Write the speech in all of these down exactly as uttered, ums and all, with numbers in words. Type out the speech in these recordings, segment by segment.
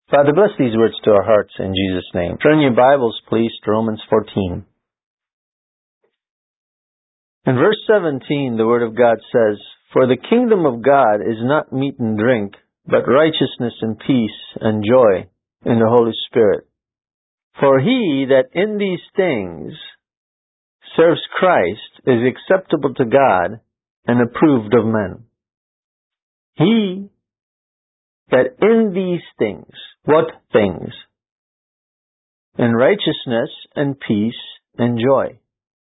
Father, bless these words to our hearts in Jesus' name. Turn your Bibles, please, to Romans fourteen. In verse seventeen, the Word of God says, "For the kingdom of God is not meat and drink, but righteousness and peace and joy in the Holy Spirit. For he that in these things serves Christ is acceptable to God and approved of men." He that in these things, what things? In righteousness and peace and joy.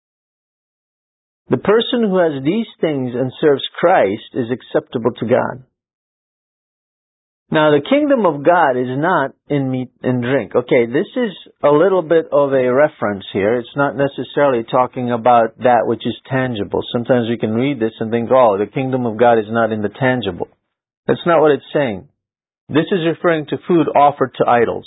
The person who has these things and serves Christ is acceptable to God. Now, the kingdom of God is not in meat and drink. Okay, this is a little bit of a reference here. It's not necessarily talking about that which is tangible. Sometimes we can read this and think, oh, the kingdom of God is not in the tangible. That's not what it's saying. This is referring to food offered to idols.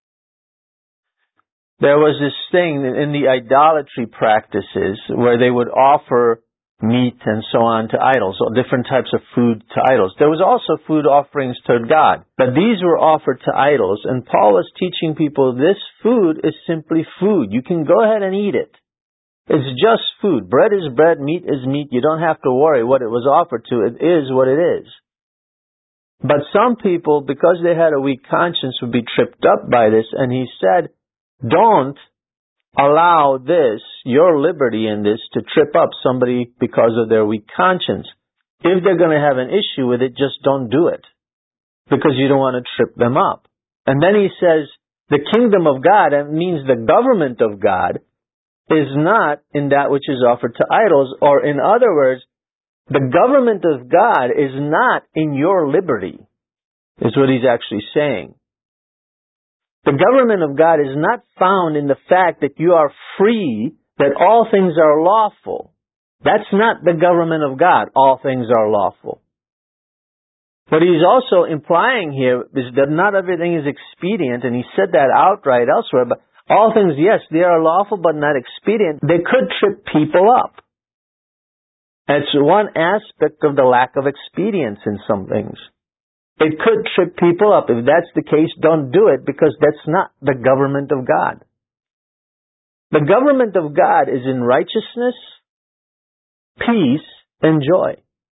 There was this thing in the idolatry practices where they would offer meat and so on to idols, or different types of food to idols. There was also food offerings to God, but these were offered to idols, and Paul was teaching people this food is simply food. You can go ahead and eat it. It's just food. Bread is bread, meat is meat. You don't have to worry what it was offered to. It is what it is. But some people, because they had a weak conscience, would be tripped up by this, and he said, don't allow this, your liberty in this, to trip up somebody because of their weak conscience. If they're going to have an issue with it, just don't do it, because you don't want to trip them up. And then he says, the kingdom of God, that means the government of God, is not in that which is offered to idols, or in other words, the government of God is not in your liberty, is what he's actually saying. The government of God is not found in the fact that you are free, that all things are lawful. That's not the government of God, all things are lawful. What he's also implying here is that not everything is expedient, and he said that outright elsewhere, but all things, yes, they are lawful but not expedient. They could trip people up. That's one aspect of the lack of expedience in some things. It could trip people up. If that's the case, don't do it, because that's not the government of God. The government of God is in righteousness, peace, and joy.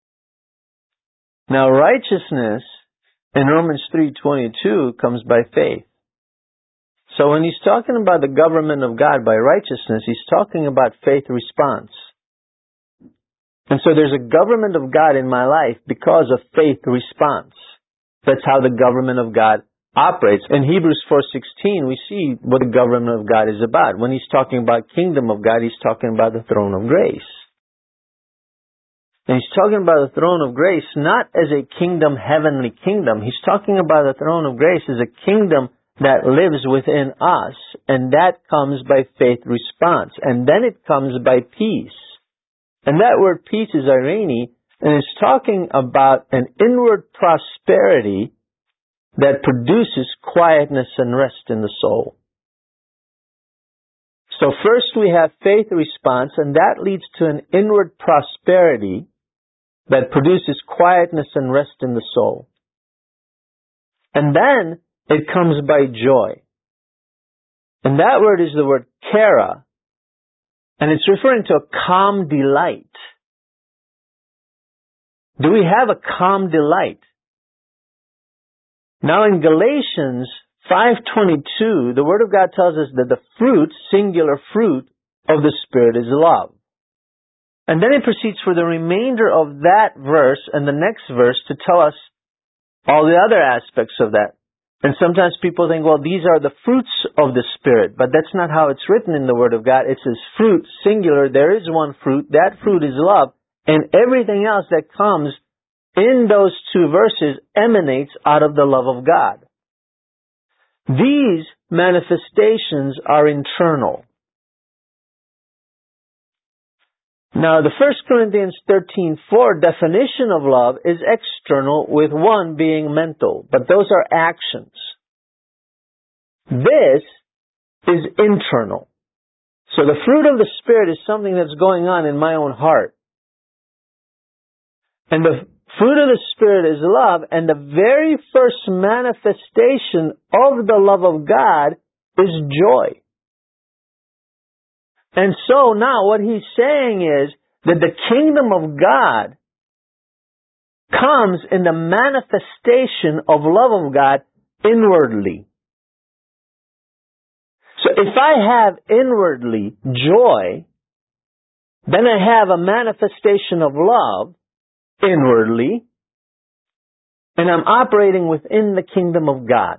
Now, righteousness in Romans three twenty-two comes by faith. So when he's talking about the government of God by righteousness, he's talking about faith response. And so there's a government of God in my life because of faith response. That's how the government of God operates. In Hebrews four sixteen, we see what the government of God is about. When he's talking about kingdom of God, he's talking about the throne of grace. And he's talking about the throne of grace not as a kingdom, heavenly kingdom. He's talking about the throne of grace as a kingdom that lives within us, and that comes by faith response. And then it comes by peace. And that word peace is irene, and it's talking about an inward prosperity that produces quietness and rest in the soul. So first we have faith response, and that leads to an inward prosperity that produces quietness and rest in the soul. And then it comes by joy. And that word is the word kara, and it's referring to a calm delight. Do we have a calm delight? Now in Galatians five twenty-two, the Word of God tells us that the fruit, singular fruit, of the Spirit is love. And then it proceeds for the remainder of that verse and the next verse to tell us all the other aspects of that. And sometimes people think, well, these are the fruits of the Spirit, but that's not how it's written in the Word of God. It says fruit, singular, there is one fruit, that fruit is love. And everything else that comes in those two verses emanates out of the love of God. These manifestations are internal. Now, the First Corinthians thirteen four definition of love is external, with one being mental, but those are actions. This is internal. So the fruit of the Spirit is something that's going on in my own heart. And the fruit of the Spirit is love, and the very first manifestation of the love of God is joy. And so now what he's saying is that the kingdom of God comes in the manifestation of love of God inwardly. So if I have inwardly joy, then I have a manifestation of love inwardly, and I'm operating within the kingdom of God.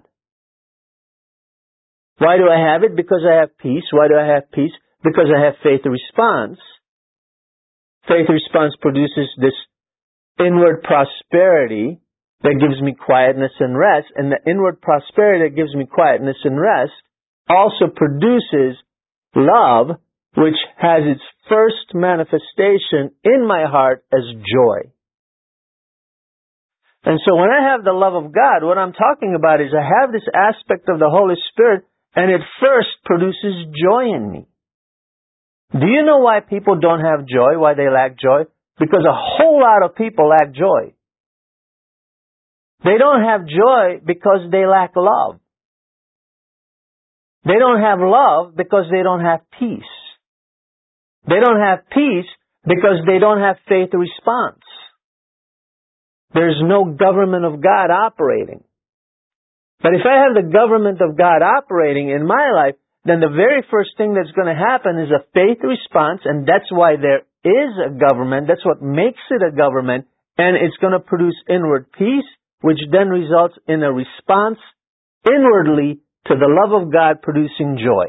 Why do I have it? Because I have peace. Why do I have peace? Because I have faith response. Faith response produces this inward prosperity that gives me quietness and rest, and the inward prosperity that gives me quietness and rest also produces love, which has its first manifestation in my heart as joy. And so when I have the love of God, what I'm talking about is I have this aspect of the Holy Spirit, and it first produces joy in me. Do you know why people don't have joy, why they lack joy? Because a whole lot of people lack joy. They don't have joy because they lack love. They don't have love because they don't have peace. They don't have peace because they don't have faith response. There's no government of God operating. But if I have the government of God operating in my life, then the very first thing that's going to happen is a faith response, and that's why there is a government. That's what makes it a government, and it's going to produce inward peace, which then results in a response inwardly to the love of God producing joy.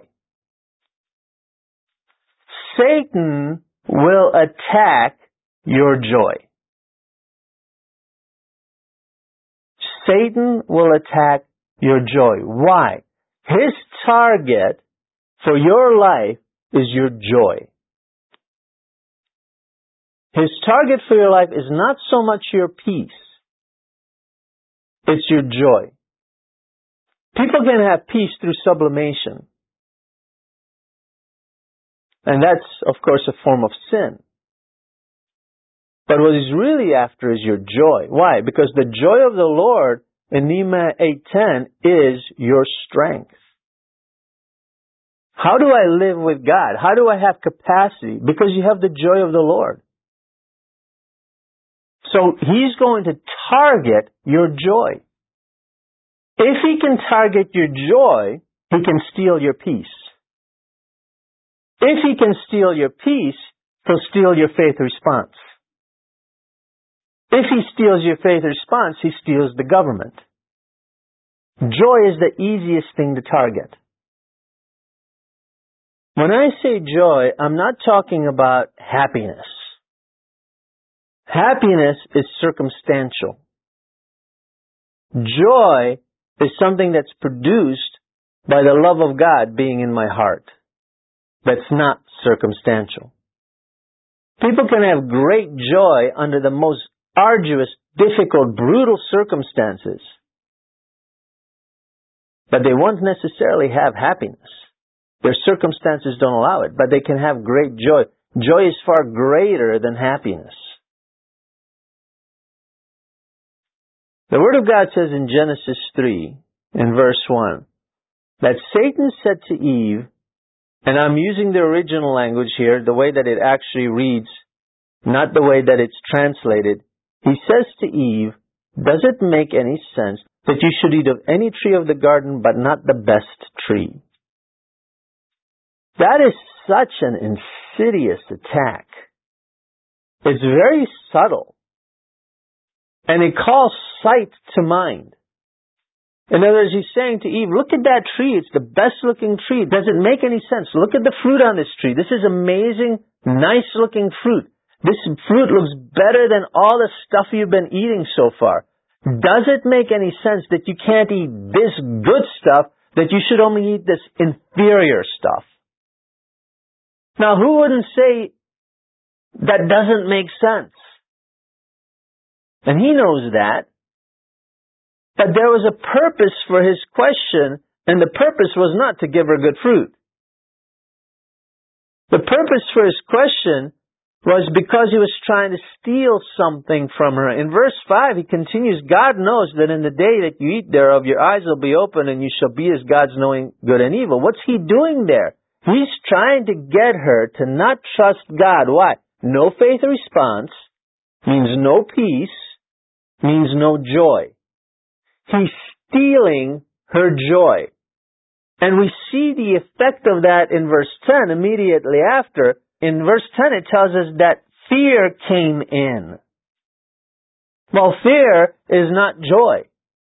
Satan will attack your joy. Satan will attack your joy. Why? His target for your life is your joy. His target for your life is not so much your peace. It's your joy. People can have peace through sublimation. And that's, of course, a form of sin. But what he's really after is your joy. Why? Because the joy of the Lord in Nehemiah eight ten is your strength. How do I live with God? How do I have capacity? Because you have the joy of the Lord. So he's going to target your joy. If he can target your joy, he can steal your peace. If he can steal your peace, he'll steal your faith response. If he steals your faith response, he steals the government. Joy is the easiest thing to target. When I say joy, I'm not talking about happiness. Happiness is circumstantial. Joy is something that's produced by the love of God being in my heart. That's not circumstantial. People can have great joy under the most arduous, difficult, brutal circumstances, but they won't necessarily have happiness. Their circumstances don't allow it, but they can have great joy. Joy is far greater than happiness. The Word of God says in Genesis three, in verse one, that Satan said to Eve, and I'm using the original language here, the way that it actually reads, not the way that it's translated. He says to Eve, does it make any sense that you should eat of any tree of the garden, but not the best tree? That is such an insidious attack. It's very subtle. And it calls sight to mind. In other words, he's saying to Eve, look at that tree. It's the best looking tree. Does it make any sense? Look at the fruit on this tree. This is amazing, nice looking fruit. This fruit looks better than all the stuff you've been eating so far. Does it make any sense that you can't eat this good stuff, that you should only eat this inferior stuff? Now, who wouldn't say that doesn't make sense? And he knows that. But there was a purpose for his question, and the purpose was not to give her good fruit. The purpose for his question was because he was trying to steal something from her. In verse five, he continues, God knows that in the day that you eat thereof, your eyes will be open and you shall be as gods, knowing good and evil. What's he doing there? He's trying to get her to not trust God. Why? No faith response means no peace, means no joy. He's stealing her joy. And we see the effect of that in verse ten immediately after. In verse ten it tells us that fear came in. Well, fear is not joy.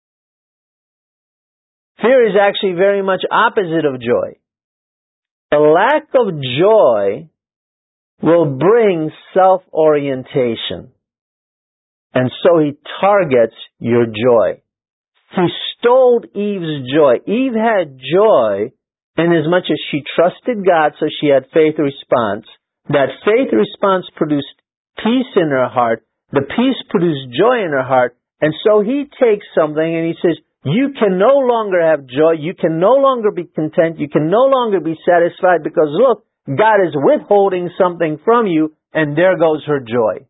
Fear is actually very much opposite of joy. The lack of joy will bring self-orientation. And so he targets your joy. He stole Eve's joy. Eve had joy inasmuch as she trusted God, so she had faith response. That faith response produced peace in her heart. The peace produced joy in her heart. And so he takes something and he says, you can no longer have joy. You can no longer be content. You can no longer be satisfied because look, God is withholding something from you, and there goes her joy.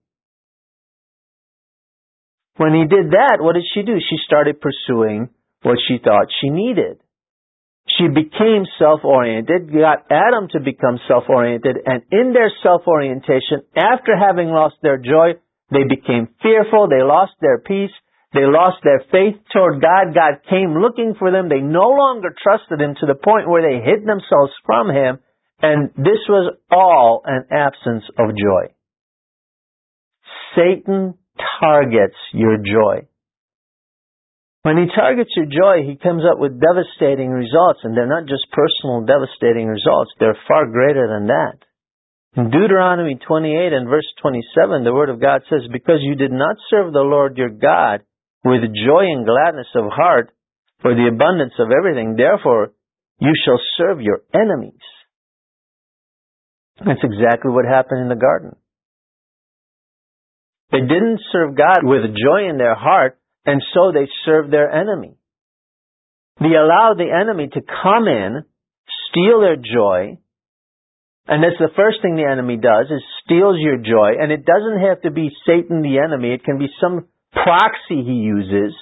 When he did that, what did she do? She started pursuing what she thought she needed. She became self-oriented, got Adam to become self-oriented, and in their self-orientation, after having lost their joy, they became fearful, they lost their peace, they lost their faith toward God. God came looking for them. They no longer trusted him to the point where they hid themselves from him, and this was all an absence of joy. Satan targets your joy. When he targets your joy, he comes up with devastating results, and they're not just personal devastating results, they're far greater than that. In Deuteronomy twenty-eight and verse twenty-seven, the Word of God says, because you did not serve the Lord your God with joy and gladness of heart for the abundance of everything, therefore you shall serve your enemies. That's exactly what happened in the garden. They didn't serve God with joy in their heart, and so they served their enemy. They allowed the enemy to come in, steal their joy, and that's the first thing the enemy does, is steals your joy, and it doesn't have to be Satan the enemy, it can be some proxy he uses,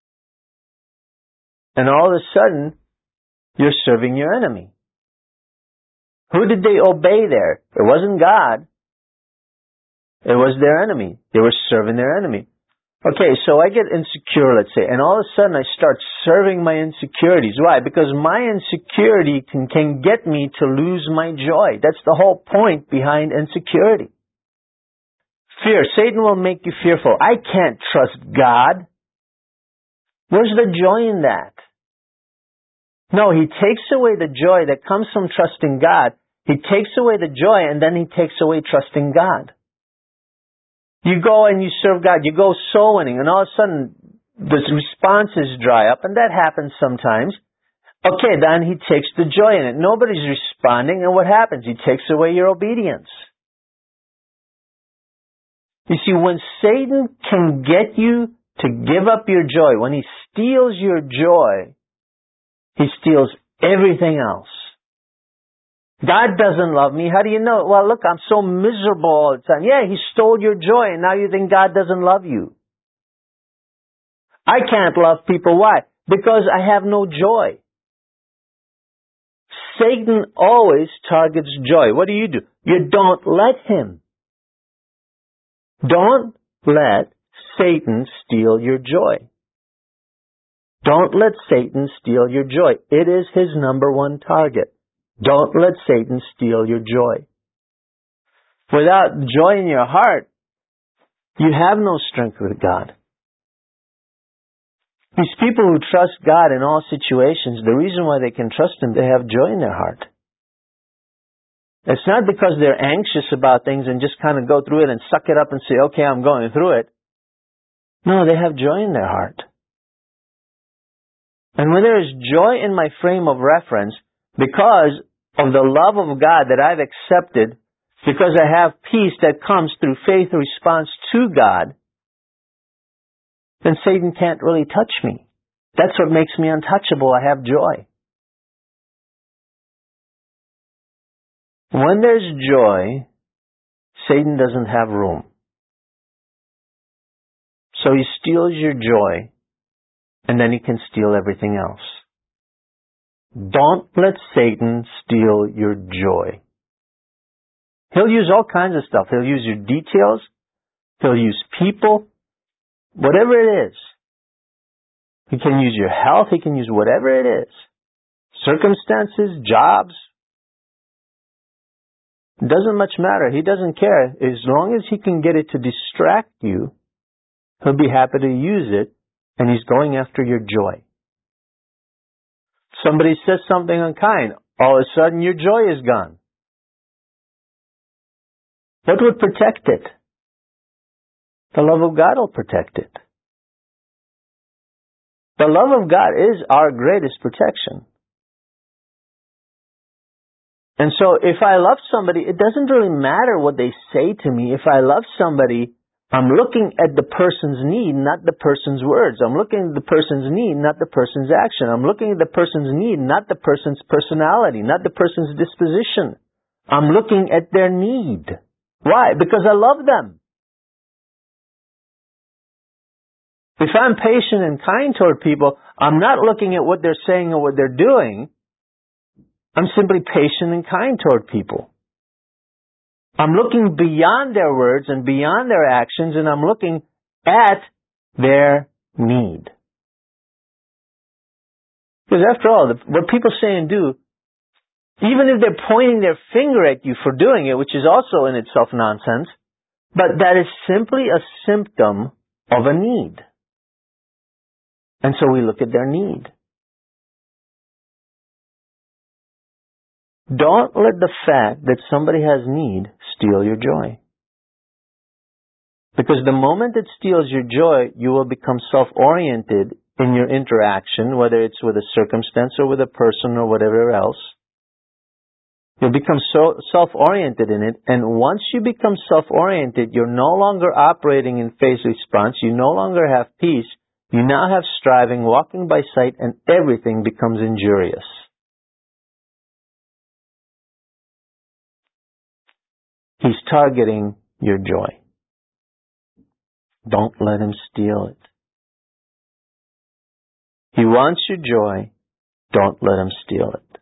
and all of a sudden, you're serving your enemy. Who did they obey there? It wasn't God. It was their enemy. They were serving their enemy. Okay, so I get insecure, let's say, and all of a sudden I start serving my insecurities. Why? Because my insecurity can, can get me to lose my joy. That's the whole point behind insecurity. Fear. Satan will make you fearful. I can't trust God. Where's the joy in that? No, he takes away the joy that comes from trusting God. He takes away the joy, and then he takes away trusting God. You go and you serve God. You go soul winning, and all of a sudden the responses dry up, and that happens sometimes. Okay, then he takes the joy in it. Nobody's responding, and what happens? He takes away your obedience. You see, when Satan can get you to give up your joy, when he steals your joy, he steals everything else. God doesn't love me. How do you know? Well, look, I'm so miserable all the time. Yeah, he stole your joy, and now you think God doesn't love you. I can't love people. Why? Because I have no joy. Satan always targets joy. What do you do? You don't let him. Don't let Satan steal your joy. Don't let Satan steal your joy. It is his number one target. Don't let Satan steal your joy. Without joy in your heart, you have no strength with God. These people who trust God in all situations, the reason why they can trust Him, they have joy in their heart. It's not because they're anxious about things and just kind of go through it and suck it up and say, okay, I'm going through it. No, they have joy in their heart. And when there is joy in my frame of reference, because of the love of God that I've accepted, because I have peace that comes through faith response to God, then Satan can't really touch me. That's what makes me untouchable. I have joy. When there's joy, Satan doesn't have room. So he steals your joy, and then he can steal everything else. Don't let Satan steal your joy. He'll use all kinds of stuff. He'll use your details. He'll use people. Whatever it is. He can use your health. He can use whatever it is. Circumstances, jobs. It doesn't much matter. He doesn't care. As long as he can get it to distract you, he'll be happy to use it, and he's going after your joy. Somebody says something unkind. All of a sudden, your joy is gone. What would protect it? The love of God will protect it. The love of God is our greatest protection. And so if I love somebody, it doesn't really matter what they say to me. If I love somebody, I'm looking at the person's need, not the person's words. I'm looking at the person's need, not the person's action. I'm looking at the person's need, not the person's personality, not the person's disposition. I'm looking at their need. Why? Because I love them. If I'm patient and kind toward people, I'm not looking at what they're saying or what they're doing. I'm simply patient and kind toward people. I'm looking beyond their words and beyond their actions, and I'm looking at their need. Because after all, what people say and do, even if they're pointing their finger at you for doing it, which is also in itself nonsense, but that is simply a symptom of a need. And so we look at their need. Don't let the fact that somebody has need steal your joy. Because the moment it steals your joy, you will become self-oriented in your interaction, whether it's with a circumstance or with a person or whatever else. You'll become so self-oriented in it, and once you become self-oriented, you're no longer operating in phase response, you no longer have peace, you now have striving, walking by sight, and everything becomes injurious. He's targeting your joy. Don't let him steal it. He wants your joy. Don't let him steal it.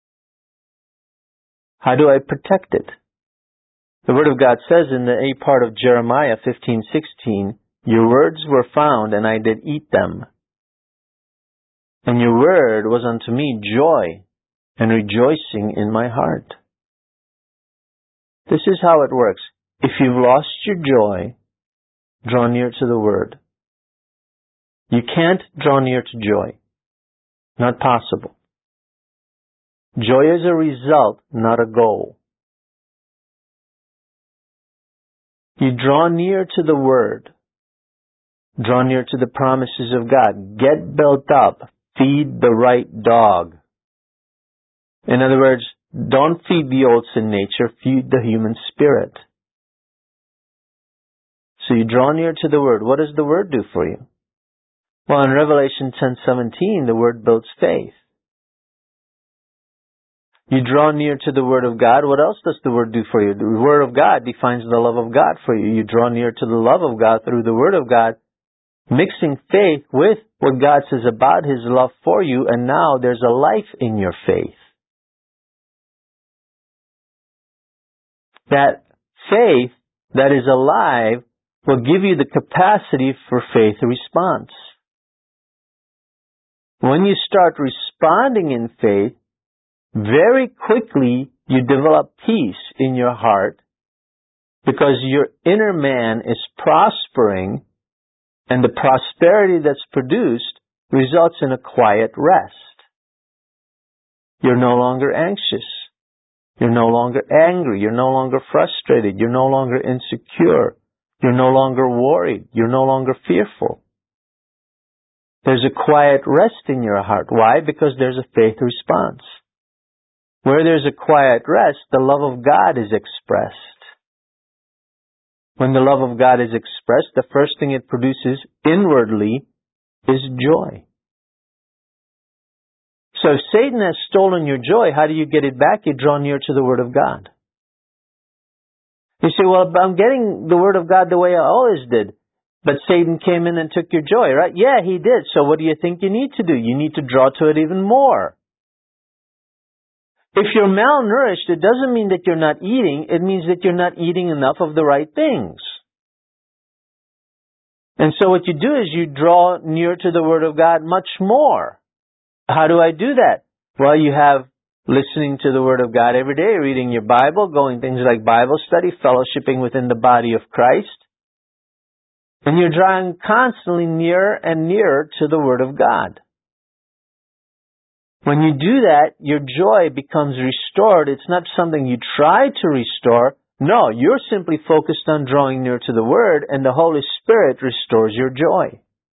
How do I protect it? The Word of God says in the A part of Jeremiah fifteen sixteen, your words were found, and I did eat them. And your word was unto me joy and rejoicing in my heart. This is how it works. If you've lost your joy, draw near to the Word. You can't draw near to joy. Not possible. Joy is a result, not a goal. You draw near to the Word. Draw near to the promises of God. Get built up. Feed the right dog. In other words, don't feed the old sin nature, feed the human spirit. So you draw near to the Word. What does the Word do for you? Well, in Revelation ten seventeen, the Word builds faith. You draw near to the Word of God. What else does the Word do for you? The Word of God defines the love of God for you. You draw near to the love of God through the Word of God, mixing faith with what God says about His love for you, and now there's a life in your faith. That faith that is alive will give you the capacity for faith response. When you start responding in faith, very quickly you develop peace in your heart because your inner man is prospering, and the prosperity that's produced results in a quiet rest. You're no longer anxious. You're no longer angry. You're no longer frustrated. You're no longer insecure. You're no longer worried. You're no longer fearful. There's a quiet rest in your heart. Why? Because there's a faith response. Where there's a quiet rest, the love of God is expressed. When the love of God is expressed, the first thing it produces inwardly is joy. So if Satan has stolen your joy, how do you get it back? You draw near to the Word of God. You say, well, I'm getting the Word of God the way I always did. But Satan came in and took your joy, right? Yeah, he did. So what do you think you need to do? You need to draw to it even more. If you're malnourished, it doesn't mean that you're not eating. It means that you're not eating enough of the right things. And so what you do is you draw near to the Word of God much more. How do I do that? Well, you have listening to the Word of God every day, reading your Bible, going things like Bible study, fellowshipping within the body of Christ. And you're drawing constantly nearer and nearer to the Word of God. When you do that, your joy becomes restored. It's not something you try to restore. No, you're simply focused on drawing near to the Word, and the Holy Spirit restores your joy.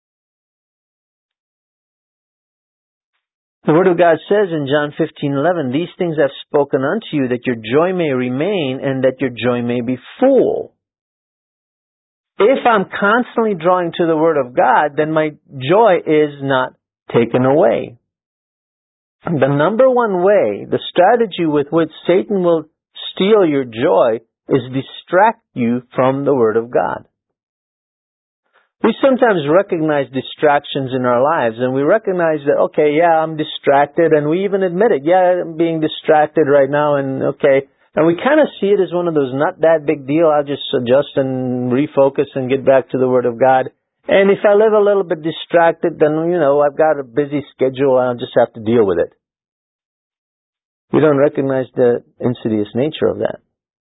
The Word of God says in John fifteen eleven, "These things I've spoken unto you, that your joy may remain, and that your joy may be full." If I'm constantly drawing to the Word of God, then my joy is not taken away. The number one way, the strategy with which Satan will steal your joy is distract you from the Word of God. We sometimes recognize distractions in our lives, and we recognize that, okay, yeah, I'm distracted, and we even admit it. Yeah, I'm being distracted right now, and okay. And we kind of see it as one of those not that big deal. I'll just adjust and refocus and get back to the Word of God. And if I live a little bit distracted, then, you know, I've got a busy schedule, and I'll just have to deal with it. We don't recognize the insidious nature of that.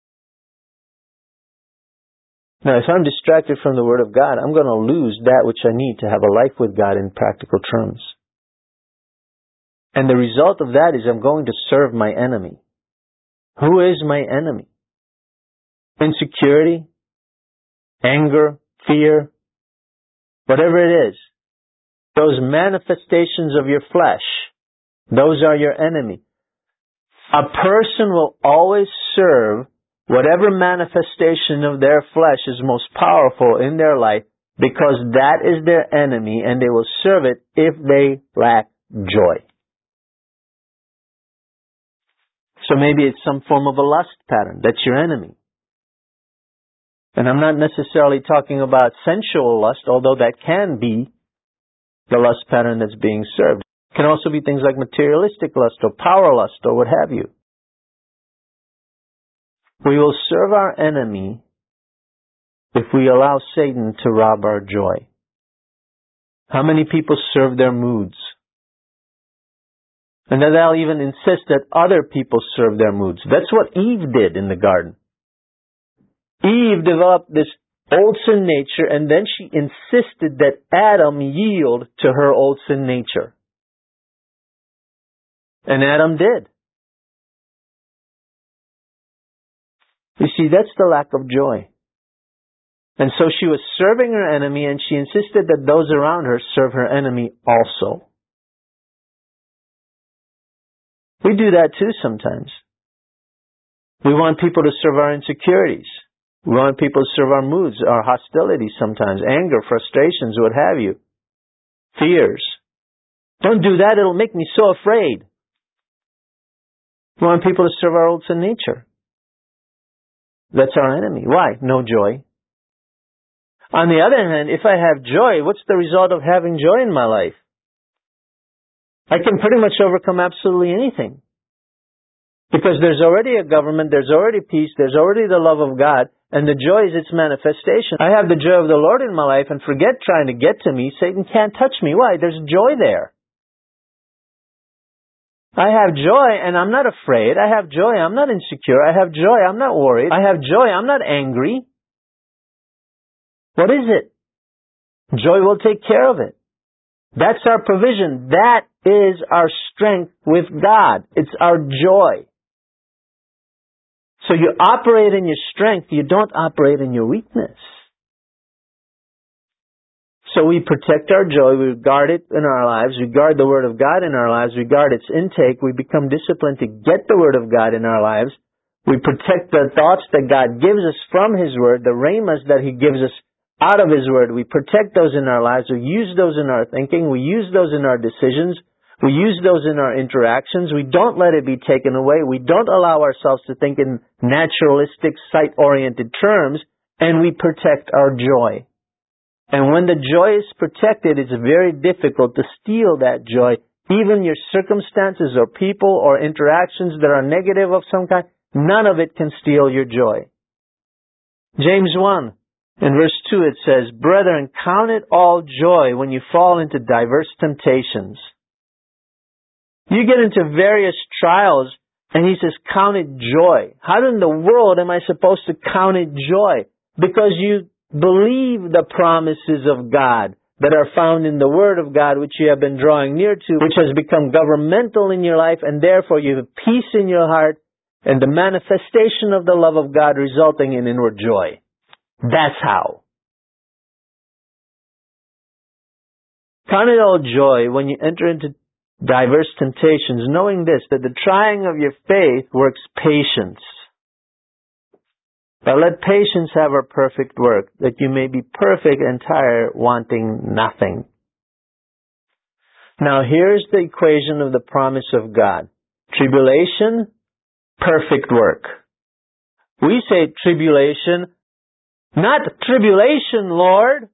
Now, if I'm distracted from the Word of God, I'm going to lose that which I need to have a life with God in practical terms. And the result of that is I'm going to serve my enemy. Who is my enemy? Insecurity, anger, fear, whatever it is. Those manifestations of your flesh, those are your enemy. A person will always serve whatever manifestation of their flesh is most powerful in their life, because that is their enemy, and they will serve it if they lack joy. So maybe it's some form of a lust pattern. That's your enemy. And I'm not necessarily talking about sensual lust, although that can be the lust pattern that's being served. It can also be things like materialistic lust or power lust or what have you. We will serve our enemy if we allow Satan to rob our joy. How many people serve their moods? And then they'll even insist that other people serve their moods. That's what Eve did in the garden. Eve developed this old sin nature, and then she insisted that Adam yield to her old sin nature. And Adam did. You see, that's the lack of joy. And so she was serving her enemy, and she insisted that those around her serve her enemy also. We do that too sometimes. We want people to serve our insecurities. We want people to serve our moods, our hostilities sometimes, anger, frustrations, what have you, fears. Don't do that, it'll make me so afraid. We want people to serve our old sin nature. That's our enemy. Why? No joy. On the other hand, if I have joy, what's the result of having joy in my life? I can pretty much overcome absolutely anything. Because there's already a government, there's already peace, there's already the love of God, and the joy is its manifestation. I have the joy of the Lord in my life, and forget trying to get to me. Satan can't touch me. Why? There's joy there. I have joy, and I'm not afraid. I have joy, I'm not insecure. I have joy, I'm not worried. I have joy, I'm not angry. What is it? Joy will take care of it. That's our provision. That is our strength with God. It's our joy. So you operate in your strength, you don't operate in your weakness. So we protect our joy, we guard it in our lives, we guard the Word of God in our lives, we guard its intake, we become disciplined to get the Word of God in our lives, we protect the thoughts that God gives us from His Word, the rhemas that He gives us out of His Word, we protect those in our lives, we use those in our thinking, we use those in our decisions, We use those in our interactions. We don't let it be taken away. We don't allow ourselves to think in naturalistic, sight-oriented terms, and we protect our joy. And when the joy is protected, it's very difficult to steal that joy. Even your circumstances or people or interactions that are negative of some kind, none of it can steal your joy. James one, in verse two, it says, "Brethren, count it all joy when you fall into diverse temptations." You get into various trials, and he says, count it joy. How in the world am I supposed to count it joy? Because you believe the promises of God that are found in the Word of God, which you have been drawing near to, which has become governmental in your life, and therefore you have peace in your heart and the manifestation of the love of God resulting in inward joy. That's how. Count it all joy when you enter into diverse temptations, knowing this, that the trying of your faith works patience. But let patience have her perfect work, that you may be perfect, entire, wanting nothing. Now here's the equation of the promise of God. Tribulation, perfect work. We say tribulation, not tribulation, Lord.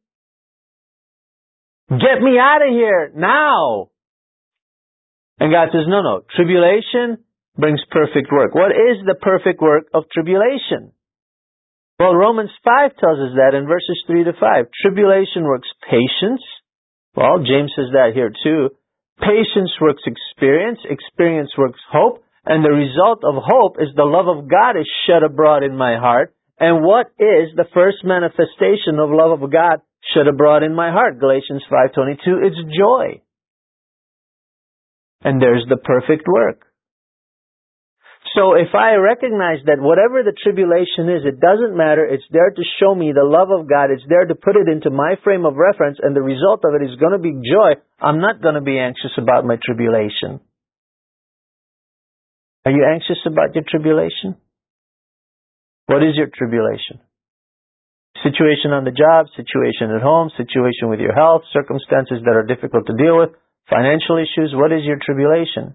Get me out of here now. And God says, no, no. Tribulation brings perfect work. What is the perfect work of tribulation? Well, Romans five tells us that in verses three to five. Tribulation works patience. Well, James says that here too. Patience works experience. Experience works hope. And the result of hope is the love of God is shed abroad in my heart. And what is the first manifestation of love of God shed abroad in my heart? Galatians five twenty-two. It's joy. And there's the perfect work. So if I recognize that whatever the tribulation is, it doesn't matter, it's there to show me the love of God, it's there to put it into my frame of reference, and the result of it is going to be joy, I'm not going to be anxious about my tribulation. Are you anxious about your tribulation? What is your tribulation? Situation on the job, situation at home, situation with your health, circumstances that are difficult to deal with, financial issues. What is your tribulation?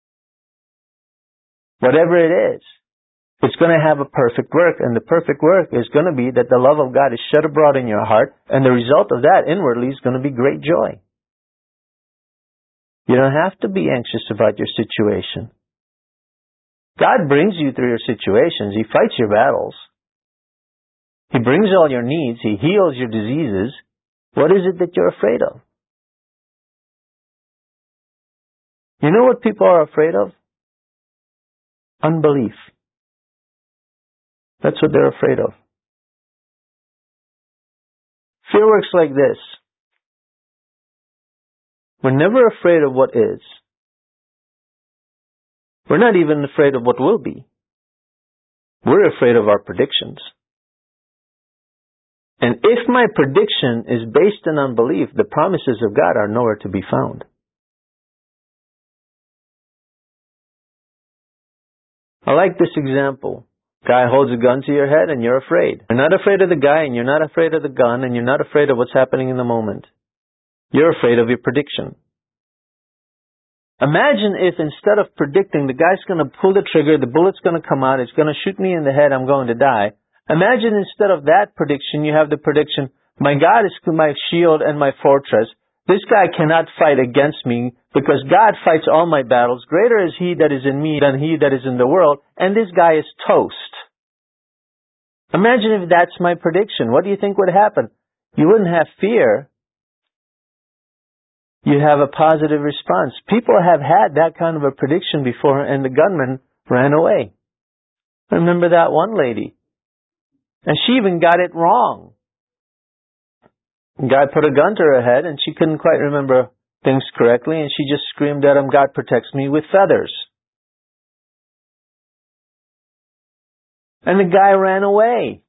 Whatever it is, it's going to have a perfect work, and the perfect work is going to be that the love of God is shed abroad in your heart, and the result of that inwardly is going to be great joy. You don't have to be anxious about your situation. God brings you through your situations. He fights your battles. He brings all your needs. He heals your diseases. What is it that you're afraid of? You know what people are afraid of? Unbelief. That's what they're afraid of. Fear works like this. We're never afraid of what is. We're not even afraid of what will be. We're afraid of our predictions. And if my prediction is based on unbelief, the promises of God are nowhere to be found. I like this example. Guy holds a gun to your head and you're afraid. You're not afraid of the guy and you're not afraid of the gun and you're not afraid of what's happening in the moment. You're afraid of your prediction. Imagine if instead of predicting the guy's going to pull the trigger, the bullet's going to come out, it's going to shoot me in the head, I'm going to die. Imagine instead of that prediction, you have the prediction, my God is my shield and my fortress. This guy cannot fight against me because God fights all my battles. Greater is He that is in me than he that is in the world. And this guy is toast. Imagine if that's my prediction. What do you think would happen? You wouldn't have fear. You'd have a positive response. People have had that kind of a prediction before and the gunman ran away. I remember that one lady. And she even got it wrong. The guy put a gun to her head and she couldn't quite remember things correctly and she just screamed at him, God protects me with feathers. And the guy ran away.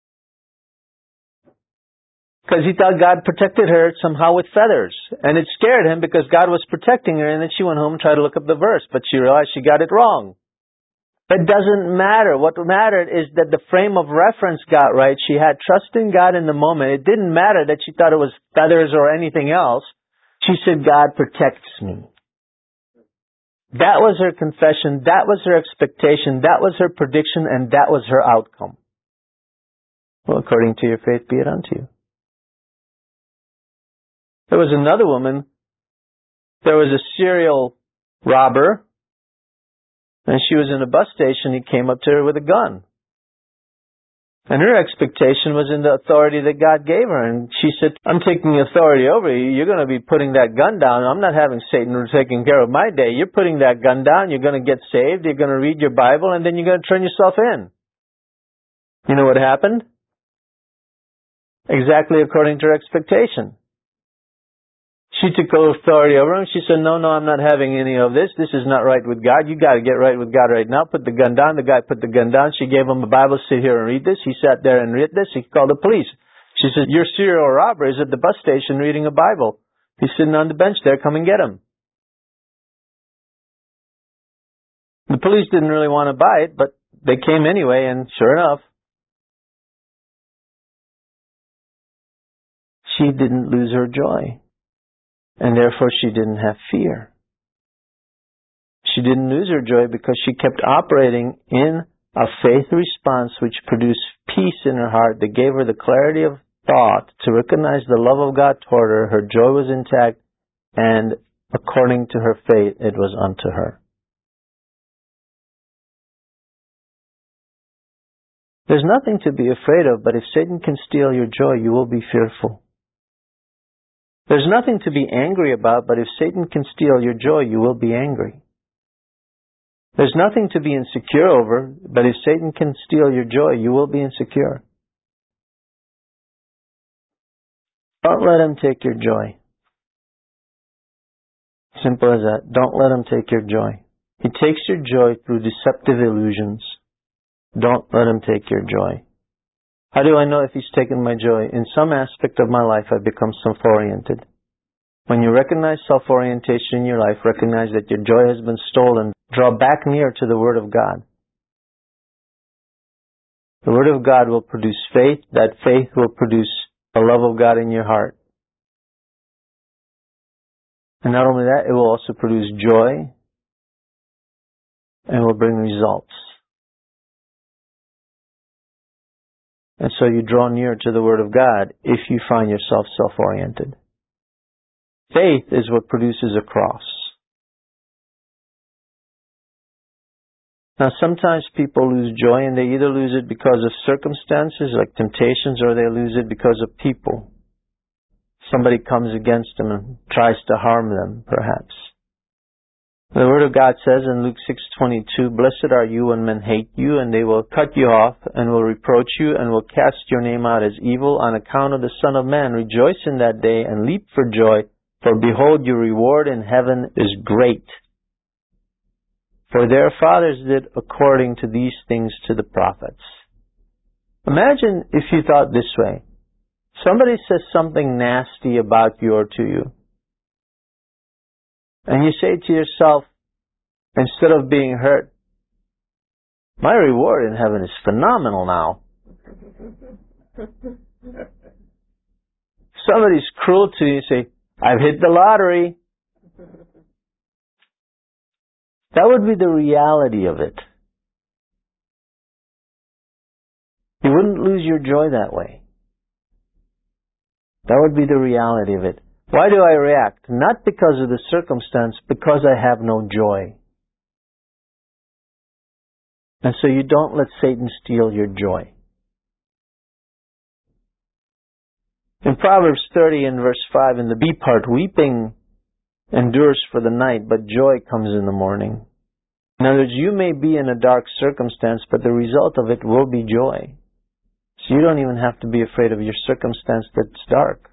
Because he thought God protected her somehow with feathers. And it scared him because God was protecting her, and then she went home and tried to look up the verse, but she realized she got it wrong. It doesn't matter. What mattered is that the frame of reference got right. She had trust in God in the moment. It didn't matter that she thought it was feathers or anything else. She said, God protects me. That was her confession, that was her expectation, that was her prediction, and that was her outcome. Well, according to your faith be it unto you. There was another woman, there was a serial robber, and she was in a bus station. He came up to her with a gun. And her expectation was in the authority that God gave her. And she said, I'm taking authority over you. You're going to be putting that gun down. I'm not having Satan taking care of my day. You're putting that gun down. You're going to get saved. You're going to read your Bible. And then you're going to turn yourself in. You know what happened? Exactly according to her expectation. She took authority over him. She said, no, no, I'm not having any of this. This is not right with God. You got to get right with God right now. Put the gun down. The guy put the gun down. She gave him a Bible. Sit here and read this. He sat there and read this. He called the police. She said, your serial robber is at the bus station reading a Bible. He's sitting on the bench there. Come and get him. The police didn't really want to buy it, but they came anyway, and sure enough, she didn't lose her joy. And therefore she didn't have fear. She didn't lose her joy because she kept operating in a faith response which produced peace in her heart that gave her the clarity of thought to recognize the love of God toward her. Her joy was intact, and according to her faith, it was unto her. There's nothing to be afraid of, but if Satan can steal your joy, you will be fearful. There's nothing to be angry about, but if Satan can steal your joy, you will be angry. There's nothing to be insecure over, but if Satan can steal your joy, you will be insecure. Don't let him take your joy. Simple as that. Don't let him take your joy. He takes your joy through deceptive illusions. Don't let him take your joy. How do I know if he's taken my joy? In some aspect of my life, I've become self-oriented. When you recognize self-orientation in your life, recognize that your joy has been stolen. Draw back near to the Word of God. The Word of God will produce faith. That faith will produce the love of God in your heart. And not only that, it will also produce joy and will bring results. And so you draw near to the Word of God if you find yourself self-oriented. Faith is what produces a cross. Now sometimes people lose joy, and they either lose it because of circumstances like temptations, or they lose it because of people. Somebody comes against them and tries to harm them, perhaps. The Word of God says in Luke six twenty-two, blessed are you when men hate you, and they will cut you off, and will reproach you, and will cast your name out as evil on account of the Son of Man. Rejoice in that day, and leap for joy, for behold, your reward in heaven is great. For their fathers did according to these things to the prophets. Imagine if you thought this way. Somebody says something nasty about you or to you. And you say to yourself, instead of being hurt, my reward in heaven is phenomenal now. Somebody's cruel to you, you say, I've hit the lottery. That would be the reality of it. You wouldn't lose your joy that way. That would be the reality of it. Why do I react? Not because of the circumstance, because I have no joy. And so you don't let Satan steal your joy. In Proverbs thirty and verse five, in the B part, weeping endures for the night, but joy comes in the morning. In other words, you may be in a dark circumstance, but the result of it will be joy. So you don't even have to be afraid of your circumstance that's dark.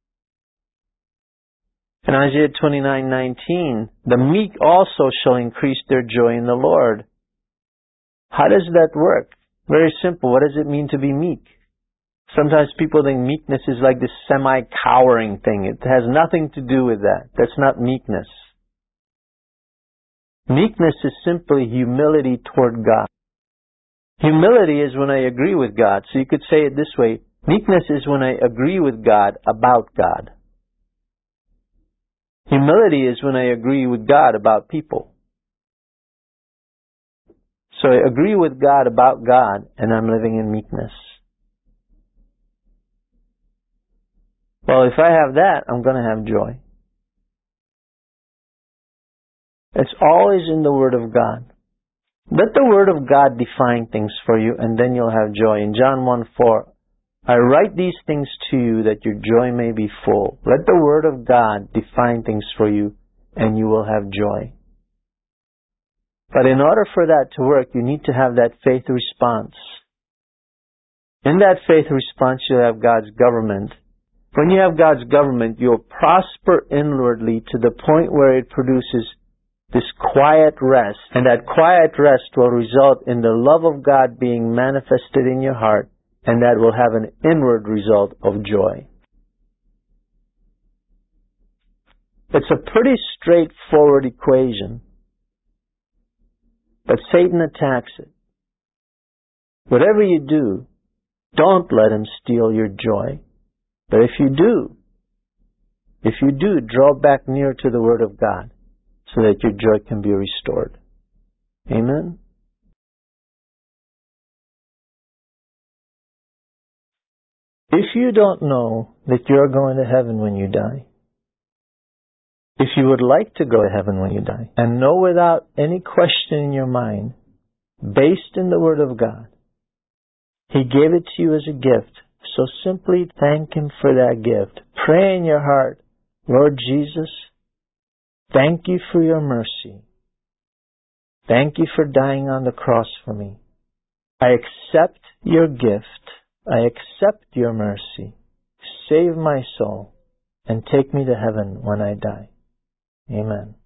In Isaiah twenty-nine nineteen, the meek also shall increase their joy in the Lord. How does that work? Very simple. What does it mean to be meek? Sometimes people think meekness is like this semi-cowering thing. It has nothing to do with that. That's not meekness. Meekness is simply humility toward God. Humility is when I agree with God. So you could say it this way. Meekness is when I agree with God about God. Humility is when I agree with God about people. So I agree with God about God, and I'm living in meekness. Well, if I have that, I'm going to have joy. It's always in the Word of God. Let the Word of God define things for you, and then you'll have joy. In John one four, I write these things to you that your joy may be full. Let the Word of God define things for you, and you will have joy. But in order for that to work, you need to have that faith response. In that faith response, you'll have God's government. When you have God's government, you'll prosper inwardly to the point where it produces this quiet rest. And that quiet rest will result in the love of God being manifested in your heart, and that will have an inward result of joy. It's a pretty straightforward equation, but Satan attacks it. Whatever you do, don't let him steal your joy. But if you do, if you do, draw back near to the Word of God so that your joy can be restored. Amen? If you don't know that you're going to heaven when you die, if you would like to go to heaven when you die, and know without any question in your mind, based in the Word of God, He gave it to you as a gift. So simply thank Him for that gift. Pray in your heart, Lord Jesus, thank you for your mercy. Thank you for dying on the cross for me. I accept your gift. I accept your mercy. Save my soul and take me to heaven when I die. Amen.